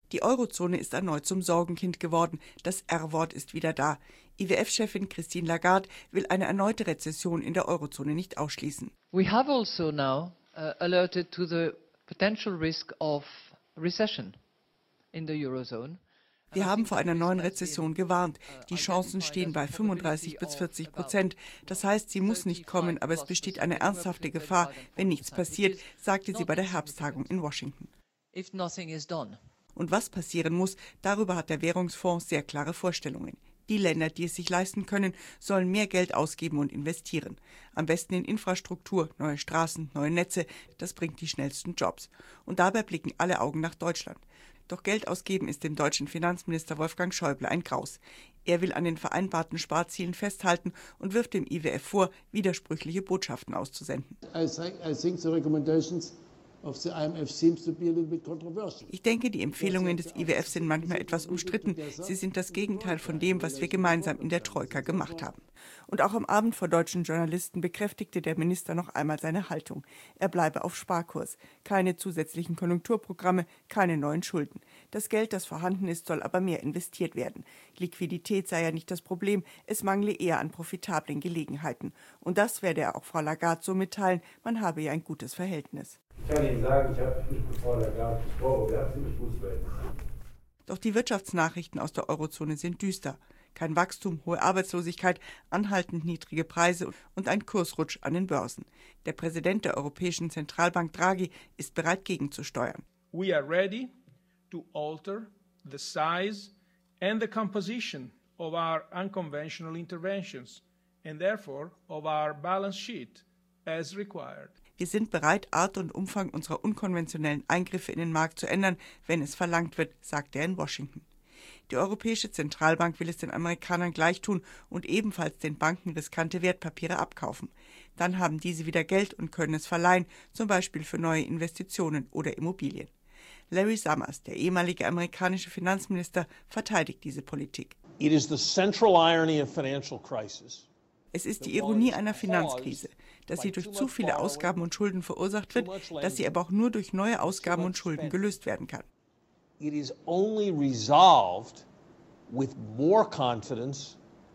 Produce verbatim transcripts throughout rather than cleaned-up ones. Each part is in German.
Die Eurozone ist erneut zum Sorgenkind geworden. Das R-Wort ist wieder da. I W F-Chefin Christine Lagarde will eine erneute Rezession in der Eurozone nicht ausschließen. We have also now uh, alerted to the potential risk of recession in the Eurozone. Wir haben vor einer neuen Rezession gewarnt. Die Chancen stehen bei fünfunddreißig bis vierzig Prozent. Das heißt, sie muss nicht kommen, aber es besteht eine ernsthafte Gefahr, wenn nichts passiert, sagte sie bei der Herbsttagung in Washington. If nothing is done. Und was passieren muss, darüber hat der Währungsfonds sehr klare Vorstellungen. Die Länder, die es sich leisten können, sollen mehr Geld ausgeben und investieren. Am besten in Infrastruktur, neue Straßen, neue Netze. Das bringt die schnellsten Jobs. Und dabei blicken alle Augen nach Deutschland. Doch Geld ausgeben ist dem deutschen Finanzminister Wolfgang Schäuble ein Graus. Er will an den vereinbarten Sparzielen festhalten und wirft dem I W F vor, widersprüchliche Botschaften auszusenden. I think, I think the recommendations of the I M F seems to be a little bit controversial. Ich denke, die Empfehlungen des I W F sind manchmal etwas umstritten. Sie sind das Gegenteil von dem, was wir gemeinsam in der Troika gemacht haben. Und auch am Abend vor deutschen Journalisten bekräftigte der Minister noch einmal seine Haltung. Er bleibe auf Sparkurs. Keine zusätzlichen Konjunkturprogramme, keine neuen Schulden. Das Geld, das vorhanden ist, soll aber mehr investiert werden. Liquidität sei ja nicht das Problem, es mangle eher an profitablen Gelegenheiten. Und das werde er auch Frau Lagarde so mitteilen, man habe ja ein gutes Verhältnis. Ich kann Ihnen sagen, ich habe nicht mit Frau Lagarde gesprochen, wir haben ziemlich gutes Verhältnis. Doch die Wirtschaftsnachrichten aus der Eurozone sind düster. Kein Wachstum, hohe Arbeitslosigkeit, anhaltend niedrige Preise und ein Kursrutsch an den Börsen. Der Präsident der Europäischen Zentralbank Draghi ist bereit, gegenzusteuern. We are ready to alter the size and the composition of our unconventional interventions and therefore of our balance sheet as required. Wir sind bereit, Art und Umfang unserer unkonventionellen Eingriffe in den Markt zu ändern, wenn es verlangt wird, sagte er in Washington. Die Europäische Zentralbank will es den Amerikanern gleichtun und ebenfalls den Banken riskante Wertpapiere abkaufen. Dann haben diese wieder Geld und können es verleihen, zum Beispiel für neue Investitionen oder Immobilien. Larry Summers, der ehemalige amerikanische Finanzminister, verteidigt diese Politik. It is the central irony of financial crisis. Es ist die Ironie einer Finanzkrise, dass sie durch zu viele Ausgaben und Schulden verursacht wird, dass sie aber auch nur durch neue Ausgaben und Schulden gelöst werden kann. It is only resolved with more confidence,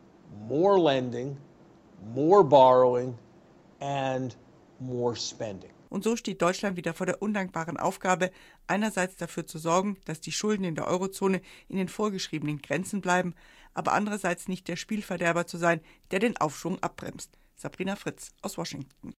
more lending, more borrowing and more spending. Und so steht Deutschland wieder vor der undankbaren Aufgabe, einerseits dafür zu sorgen, dass die Schulden in der Eurozone in den vorgeschriebenen Grenzen bleiben, aber andererseits nicht der Spielverderber zu sein, der den Aufschwung abbremst. Sabrina Fritz aus Washington.